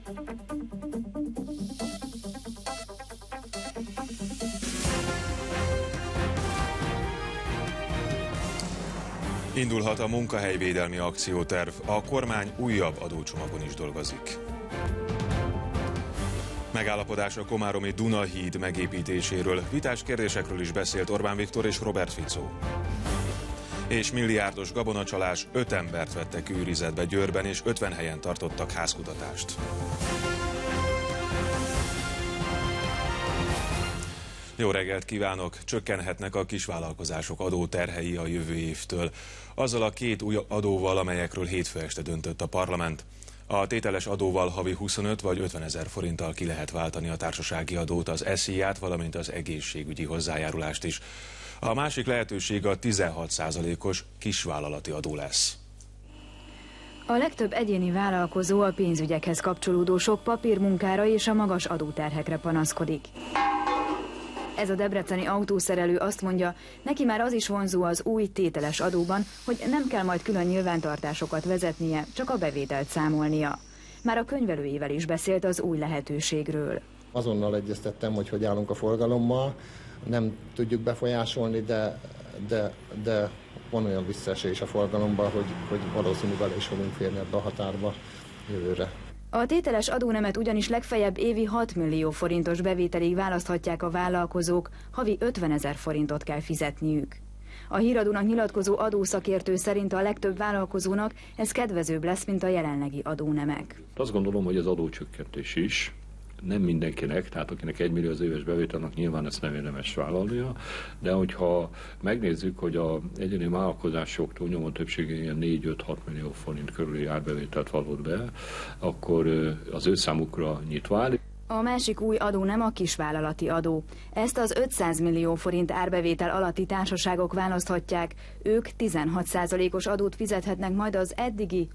Indulhat a munkahelyvédelmi akcióterv, a kormány újabb adócsomagon is dolgozik. Megállapodás a komáromi Dunahíd megépítéséről, vitás kérdésekről is beszélt Orbán Viktor és Robert Fico. És milliárdos gabonacsalás, 5 embert vettek őrizetbe Győrben, és 50 helyen tartottak házkutatást. Jó reggelt kívánok! Csökkenhetnek a kisvállalkozások adóterhei a jövő évtől. Azzal a 2 új adóval, amelyekről hétfő este döntött a parlament. A tételes adóval havi 25 vagy 50 ezer forinttal ki lehet váltani a társasági adót, az SZIA-t, valamint az egészségügyi hozzájárulást is. A másik lehetőség a 16%-os kisvállalati adó lesz. A legtöbb egyéni vállalkozó a pénzügyekhez kapcsolódó sok papírmunkára és a magas adóterhekre panaszkodik. Ez a debreceni autószerelő azt mondja, neki már az is vonzó az új tételes adóban, hogy nem kell majd külön nyilvántartásokat vezetnie, csak a bevételt számolnia. Már a könyvelőjével is beszélt az új lehetőségről. Azonnal egyeztettem, hogy állunk a forgalommal, nem tudjuk befolyásolni, de van olyan visszaesés a forgalomban, hogy valószínűleg is fogunk férni ebbe a határba jövőre. A tételes adónemet ugyanis legfeljebb évi 6 millió forintos bevételig választhatják a vállalkozók, havi 50 ezer forintot kell fizetniük. A Híradónak nyilatkozó adószakértő szerint a legtöbb vállalkozónak ez kedvezőbb lesz, mint a jelenlegi adónemek. Azt gondolom, hogy az adócsökkentés is nem mindenkinek, tehát akinek 1 millió az éves bevételnek nyilván ezt nem érdemes vállalnia, de hogyha megnézzük, hogy az egyéni vállalkozások túlnyomó többsége ilyen 4-5-6 millió forint körüli árbevételt valott be, akkor az ő számukra nyitva áll. A másik új adó nem a kisvállalati adó. Ezt az 500 millió forint árbevétel alatti társaságok választhatják. Ők 16%-os adót fizethetnek majd az eddigi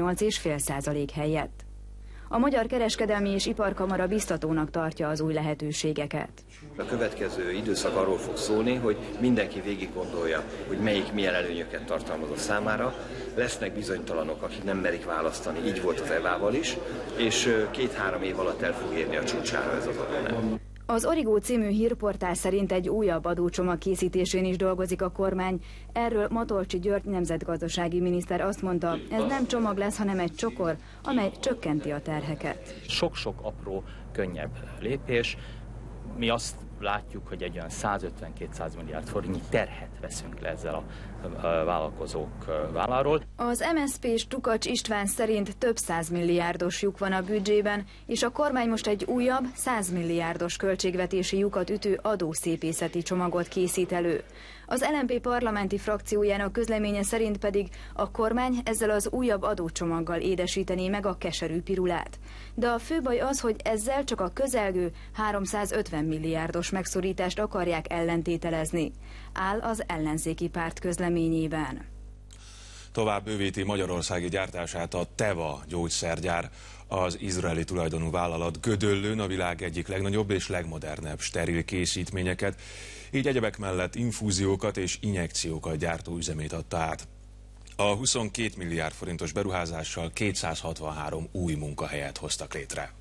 28,5% helyett. A Magyar Kereskedelmi és Iparkamara biztatónak tartja az új lehetőségeket. A következő időszak arról fog szólni, hogy mindenki végig gondolja, hogy melyik milyen előnyöket tartalmaz a számára. Lesznek bizonytalanok, akik nem merik választani, így volt az EVA-val is, és 2-3 év alatt el fog érni a csúcsára ez az adónem. Az Origo című hírportál szerint egy újabb adócsomag készítésén is dolgozik a kormány. Erről Matolcsy György nemzetgazdasági miniszter azt mondta, ez nem csomag lesz, hanem egy csokor, amely csökkenti a terheket. Sok-sok apró, könnyebb lépés. Mi azt látjuk, hogy egy olyan 150-200 milliárd forintnyi terhet veszünk le ezzel a vállalkozók válláról. Az MSZP-s Tukacs István szerint több 100 milliárdos lyuk van a büdzsében, és a kormány most egy újabb 100 milliárdos költségvetési lyukat ütő adószépészeti csomagot készít elő. Az LMP parlamenti frakciójának közleménye szerint pedig a kormány ezzel az újabb adócsomaggal édesítené meg a keserű pirulát. De a fő baj az, hogy ezzel csak a közelgő 350 milliárdos megszorítást akarják ellentételezni. Áll az ellenzéki párt közleményében. Tovább bővíti magyarországi gyártását a Teva gyógyszergyár. Az izraeli tulajdonú vállalat Gödöllőn a világ egyik legnagyobb és legmodernebb steril készítményeket, így egyebek mellett infúziókat és injekciókat gyártó üzemét adta át. A 22 milliárd forintos beruházással 263 új munkahelyet hoztak létre.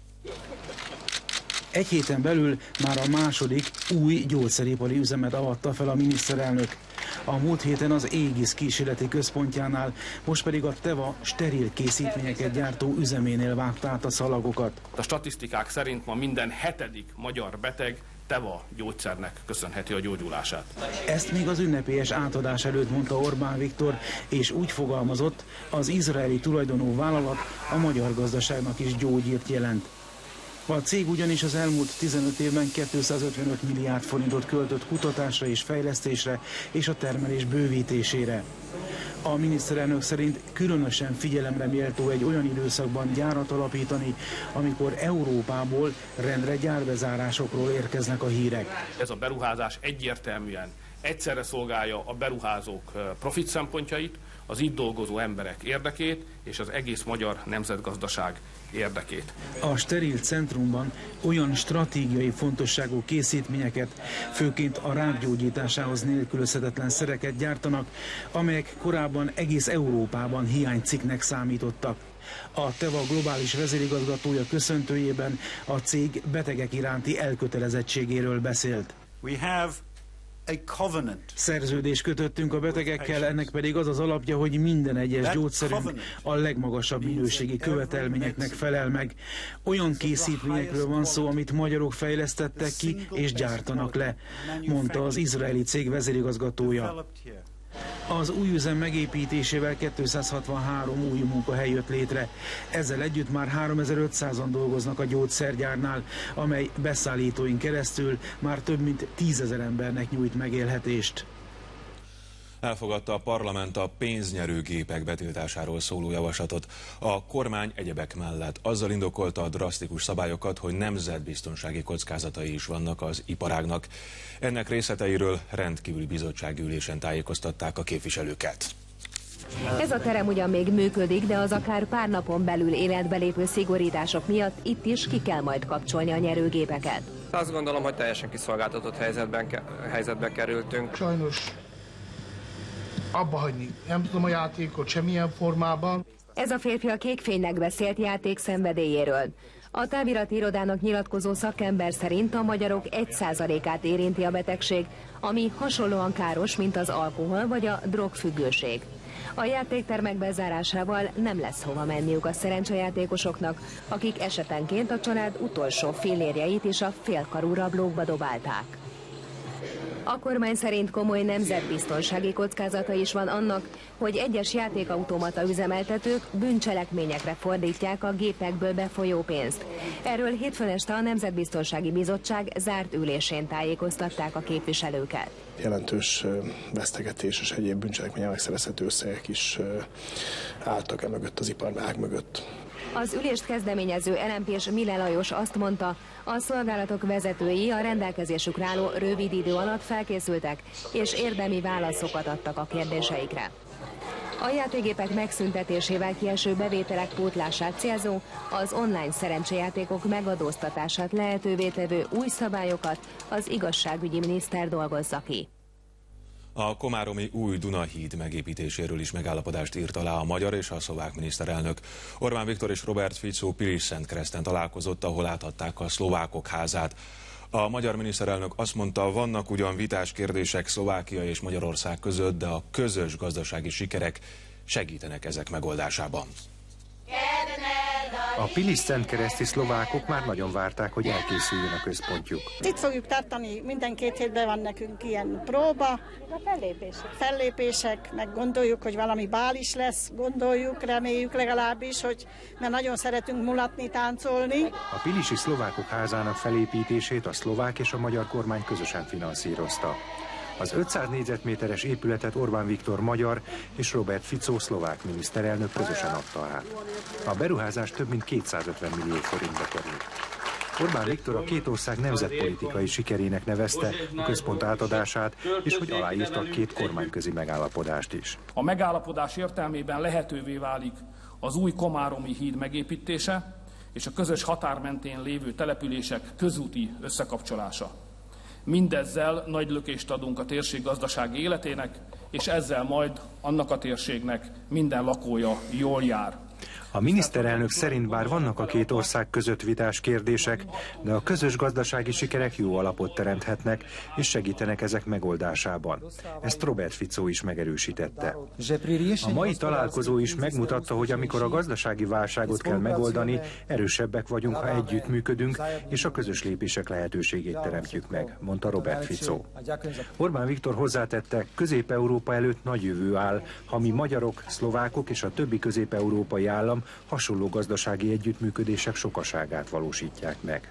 Egy héten belül már a második új gyógyszeripari üzemet avatta fel a miniszterelnök. A múlt héten az Aegis kísérleti központjánál, most pedig a Teva steril készítményeket gyártó üzeménél vágta át a szalagokat. A statisztikák szerint ma minden 7. magyar beteg Teva gyógyszernek köszönheti a gyógyulását. Ezt még az ünnepélyes átadás előtt mondta Orbán Viktor, és úgy fogalmazott, az izraeli tulajdonú vállalat a magyar gazdaságnak is gyógyírt jelent. A cég ugyanis az elmúlt 15 évben 255 milliárd forintot költött kutatásra és fejlesztésre és a termelés bővítésére. A miniszterelnök szerint különösen figyelemre méltó egy olyan időszakban gyárat alapítani, amikor Európából rendre gyárbezárásokról érkeznek a hírek. Ez a beruházás egyértelműen egyszerre szolgálja a beruházók profit szempontjait, az itt dolgozó emberek érdekét és az egész magyar nemzetgazdaság érdekét. A steril centrumban olyan stratégiai fontosságú készítményeket, főként a rák gyógyításához nélkülözhetetlen szereket gyártanak, amelyek korábban egész Európában hiánycikknek számítottak. A Teva globális vezérigazgatója köszöntőjében a cég betegek iránti elkötelezettségéről beszélt. Szerződést kötöttünk a betegekkel, ennek pedig az az alapja, hogy minden egyes gyógyszerünk a legmagasabb minőségi követelményeknek felel meg. Olyan készítményekről van szó, amit magyarok fejlesztettek ki és gyártanak le, mondta az izraeli cég vezérigazgatója. Az új üzem megépítésével 263 új munkahely jött létre. Ezzel együtt már 3500-an dolgoznak a gyógyszergyárnál, amely beszállítóin keresztül már több mint 10 000 embernek nyújt megélhetést. Elfogadta a parlament a pénznyerő gépek betiltásáról szóló javaslatot. A kormány egyebek mellett azzal indokolta a drasztikus szabályokat, hogy nemzetbiztonsági kockázatai is vannak az iparágnak. Ennek részleteiről rendkívüli bizottsági ülésen tájékoztatták a képviselőket. Ez a terem ugyan még működik, de az akár pár napon belül életbe lépő szigorítások miatt itt is ki kell majd kapcsolni a nyerőgépeket. Azt gondolom, hogy teljesen kiszolgáltatott helyzetbe kerültünk. Sajnos abba hagyni nem tudom a játékot semmilyen formában. Ez a férfi a kékfénynek beszélt játék szenvedélyéről. A távirati irodának nyilatkozó szakember szerint a magyarok 1%-át érinti a betegség, ami hasonlóan káros, mint az alkohol vagy a drogfüggőség. A játéktermek bezárásával nem lesz hova menniük a szerencsejátékosoknak, akik esetenként a család utolsó fillérjeit is a félkarú rablókba dobálták. A kormány szerint komoly nemzetbiztonsági kockázata is van annak, hogy egyes játékautomata üzemeltetők bűncselekményekre fordítják a gépekből befolyó pénzt. Erről hétfőn este a Nemzetbiztonsági Bizottság zárt ülésén tájékoztatták a képviselőket. Jelentős vesztegetés és egyéb bűncselekmények megszerezhető összegek is álltak e mögött, az iparág mögött. Az ülést kezdeményező LMP-s Mille Lajos azt mondta, a szolgálatok vezetői a rendelkezésükre álló rövid idő alatt felkészültek, és érdemi válaszokat adtak a kérdéseikre. A játékgépek megszüntetésével kieső bevételek pótlását célzó, az online szerencsejátékok megadóztatását lehetővé tevő új szabályokat az igazságügyi miniszter dolgozza ki. A komáromi új Dunahíd megépítéséről is megállapodást írt alá a magyar és a szlovák miniszterelnök. Orbán Viktor és Robert Fico Pilis-Szentkereszten találkozott, ahol láthatták a szlovákok házát. A magyar miniszterelnök azt mondta, vannak ugyan vitás kérdések Szlovákia és Magyarország között, de a közös gazdasági sikerek segítenek ezek megoldásában. A Pilis-Szentkereszti szlovákok már nagyon várták, hogy elkészüljön a központjuk. Itt fogjuk tartani, minden 2 hétben van nekünk ilyen próba, fellépések, meg gondoljuk, hogy valami bál is lesz, gondoljuk, reméljük legalábbis, hogy mert nagyon szeretünk mulatni, táncolni. A pilisi szlovákok házának felépítését a szlovák és a magyar kormány közösen finanszírozta. Az 500 négyzetméteres épületet Orbán Viktor magyar és Robert Fico szlovák miniszterelnök közösen adta át. A beruházás több mint 250 millió forintba került. Orbán Viktor a két ország nemzetpolitikai sikerének nevezte a központ átadását, és hogy aláírtak 2 kormányközi megállapodást is. A megállapodás értelmében lehetővé válik az új komáromi híd megépítése és a közös határ mentén lévő települések közúti összekapcsolása. Mindezzel nagy lökést adunk a térség gazdasági életének, és ezzel majd annak a térségnek minden lakója jól jár. A miniszterelnök szerint bár vannak a két ország között vitás kérdések, de a közös gazdasági sikerek jó alapot teremthetnek és segítenek ezek megoldásában. Ezt Robert Fico is megerősítette. A mai találkozó is megmutatta, hogy amikor a gazdasági válságot kell megoldani, erősebbek vagyunk, ha együttműködünk, és a közös lépések lehetőségét teremtjük meg, mondta Robert Fico. Orbán Viktor hozzátette, Közép-Európa előtt nagy jövő áll, ha mi magyarok, szlovákok és a többi közép-európai állam hasonló gazdasági együttműködések sokaságát valósítják meg.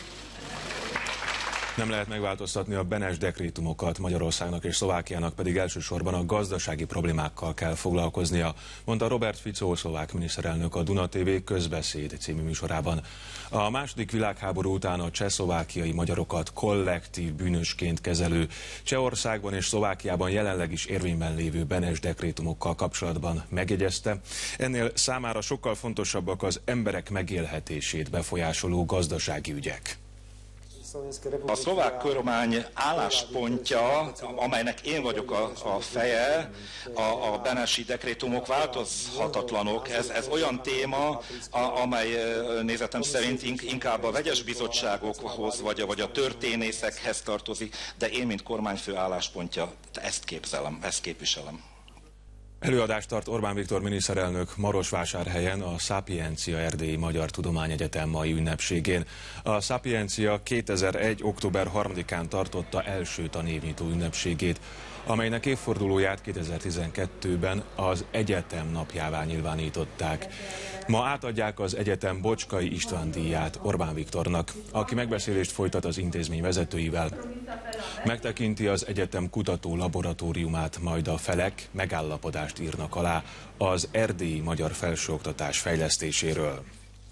Nem lehet megváltoztatni a Benes dekrétumokat, Magyarországnak és Szlovákiának pedig elsősorban a gazdasági problémákkal kell foglalkoznia, mondta Robert Fico szlovák miniszterelnök a Duna TV Közbeszéd című műsorában. A második világháború után a csehszlovákiai magyarokat kollektív bűnösként kezelő Csehországban és Szlovákiában jelenleg is érvényben lévő Benes dekrétumokkal kapcsolatban megjegyezte, ennél számára sokkal fontosabbak az emberek megélhetését befolyásoló gazdasági ügyek. A szlovák kormány álláspontja, amelynek én vagyok a feje, a Benesi dekrétumok változhatatlanok. Ez olyan téma, amely nézetem szerint inkább a vegyes bizottságokhoz vagy a történészekhez tartozik, de én, mint kormányfő álláspontja, ezt képzelem, ezt képviselem. Előadást tart Orbán Viktor miniszterelnök Marosvásárhelyen a Sapiencia Erdélyi Magyar Tudományegyetem mai ünnepségén. A Sapiencia 2001. október 3-án tartotta első tanévnyitó ünnepségét, amelynek évfordulóját 2012-ben az egyetem napjává nyilvánították. Ma átadják az egyetem Bocskai István díját Orbán Viktornak, aki megbeszélést folytat az intézmény vezetőivel. Megtekinti az egyetem kutató laboratóriumát, majd a felek megállapodást írnak alá az erdélyi magyar felsőoktatás fejlesztéséről.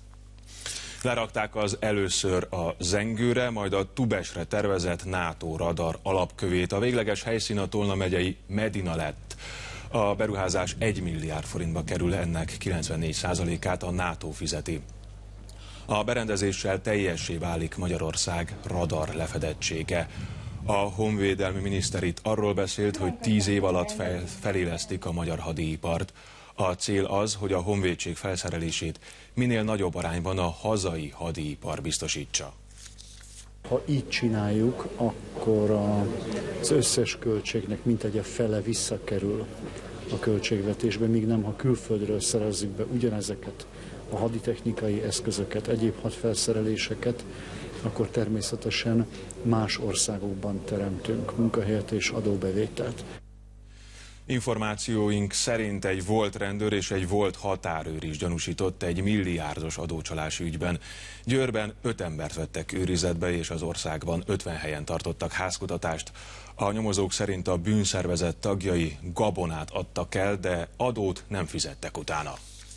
Lerakták először a Zengőre, majd a Tubesre tervezett NATO radar alapkövét. A végleges helyszín a Tolna megyei Medina lett. A beruházás 1 milliárd forintba kerül, ennek 94%-át a NATO fizeti. A berendezéssel teljessé válik Magyarország radar lefedettsége. A honvédelmi miniszter itt arról beszélt, hogy 10 év alatt felélesztik a magyar hadipart. A cél az, hogy a honvédség felszerelését minél nagyobb arányban a hazai hadipar biztosítsa. Ha így csináljuk, akkor az összes költségnek mintegy a fele visszakerül a költségvetésbe, míg nem, ha külföldről szerezzük be ugyanezeket a haditechnikai eszközöket, egyéb hadfelszereléseket, akkor természetesen más országokban teremtünk munkahelyet és adóbevételt. Információink szerint egy volt rendőr és egy volt határőr is gyanúsított egy milliárdos adócsalási ügyben. Győrben 5 embert vettek őrizetbe, és az országban 50 helyen tartottak házkutatást. A nyomozók szerint a bűnszervezet tagjai gabonát adtak el, de adót nem fizettek utána.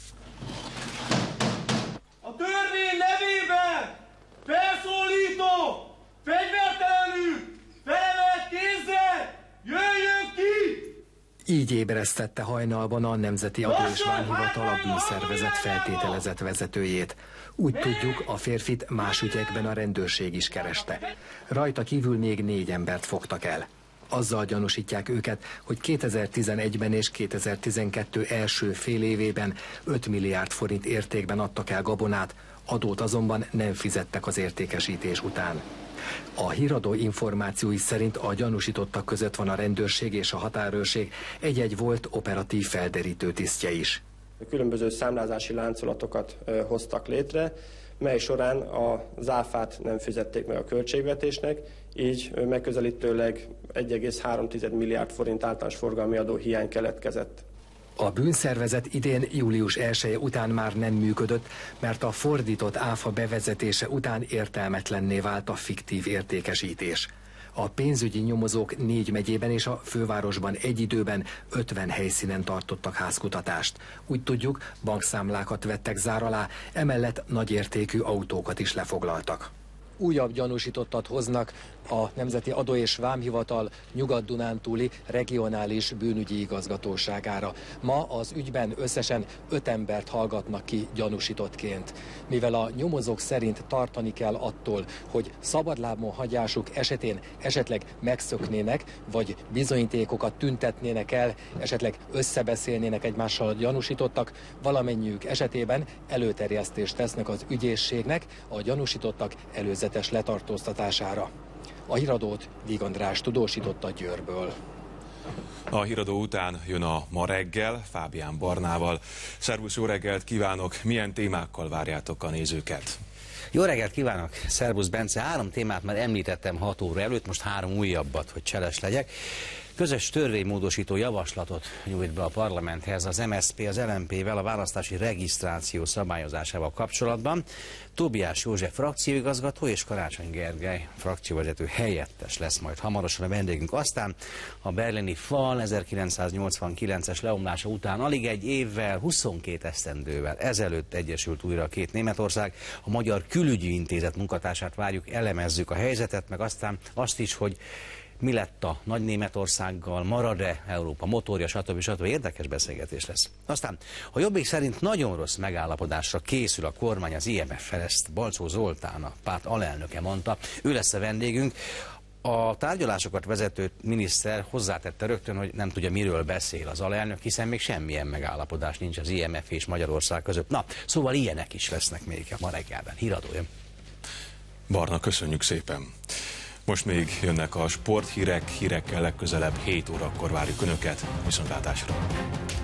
A törvény nevében felszólítom, fegyvertelenül, felemelt kézzel, jöjjön ki! Így ébresztette hajnalban a Nemzeti Adó és Vámhivatal a bűnszervezet feltételezett vezetőjét. Úgy tudjuk, a férfit más ügyekben a rendőrség is kereste. Rajta kívül még 4 embert fogtak el. Azzal gyanúsítják őket, hogy 2011-ben és 2012 első fél évében 5 milliárd forint értékben adtak el gabonát, adót azonban nem fizettek az értékesítés után. A híradó információi szerint a gyanúsítottak között van a rendőrség és a határőrség, egy-egy volt operatív felderítő tisztje is. Különböző számlázási láncolatokat hoztak létre, mely során az áfát nem fizették meg a költségvetésnek, így megközelítőleg 1,3 milliárd forint általános forgalmi adó hiány keletkezett. A bűnszervezet idén július 1-e után már nem működött, mert a fordított áfa bevezetése után értelmetlenné vált a fiktív értékesítés. A pénzügyi nyomozók 4 megyében és a fővárosban egy időben 50 helyszínen tartottak házkutatást. Úgy tudjuk, bankszámlákat vettek zár alá, emellett nagyértékű autókat is lefoglaltak. Újabb gyanúsítottat hoznak a Nemzeti Adó és Vámhivatal Nyugat-Dunántúli regionális bűnügyi igazgatóságára. Ma az ügyben összesen 5 embert hallgatnak ki gyanúsítottként. Mivel a nyomozók szerint tartani kell attól, hogy szabadlábon hagyásuk esetén esetleg megszöknének, vagy bizonyítékokat tüntetnének el, esetleg összebeszélnének egymással a gyanúsítottak, valamennyiük esetében előterjesztést tesznek az ügyészségnek a gyanúsítottak előzetes letartóztatására. A híradót Víg András tudósította Győrből. A híradó után jön a Ma reggel Fábián Barnával. Szervusz, jó reggelt kívánok! Milyen témákkal várjátok a nézőket? Jó reggelt kívánok! Szervusz Bence! 3 témát már említettem 6 óra előtt, most 3 újabbat, hogy cseles legyek. Közös törvénymódosító javaslatot nyújt be a parlamenthez az MSZP az LMP-vel a választási regisztráció szabályozásával kapcsolatban. Tóbiás József frakcióigazgató és Karácsony Gergely frakcióvezető helyettes lesz majd hamarosan a vendégünk. Aztán a berlini fal 1989-es leomlása után alig egy évvel, 22 esztendővel ezelőtt egyesült újra a 2 Németország. A Magyar Külügyi Intézet munkatársát várjuk, elemezzük a helyzetet, meg aztán azt is, hogy mi lett a Nagy-Németországgal, marad-e Európa motorja, stb. Érdekes beszélgetés lesz. Aztán a Jobbik szerint nagyon rossz megállapodásra készül a kormány az IMF-fel, ezt Balczó Zoltán, a párt alelnöke mondta. Ő lesz a vendégünk. A tárgyalásokat vezető miniszter hozzátette rögtön, hogy nem tudja, miről beszél az alelnök, hiszen még semmilyen megállapodás nincs az IMF és Magyarország között. Na, szóval ilyenek is lesznek még ma reggelben. Híradó jön. Barna, köszönjük szépen. Most még jönnek a sporthírek, hírekkel legközelebb 7 órakor várjuk Önöket. Viszontlátásra!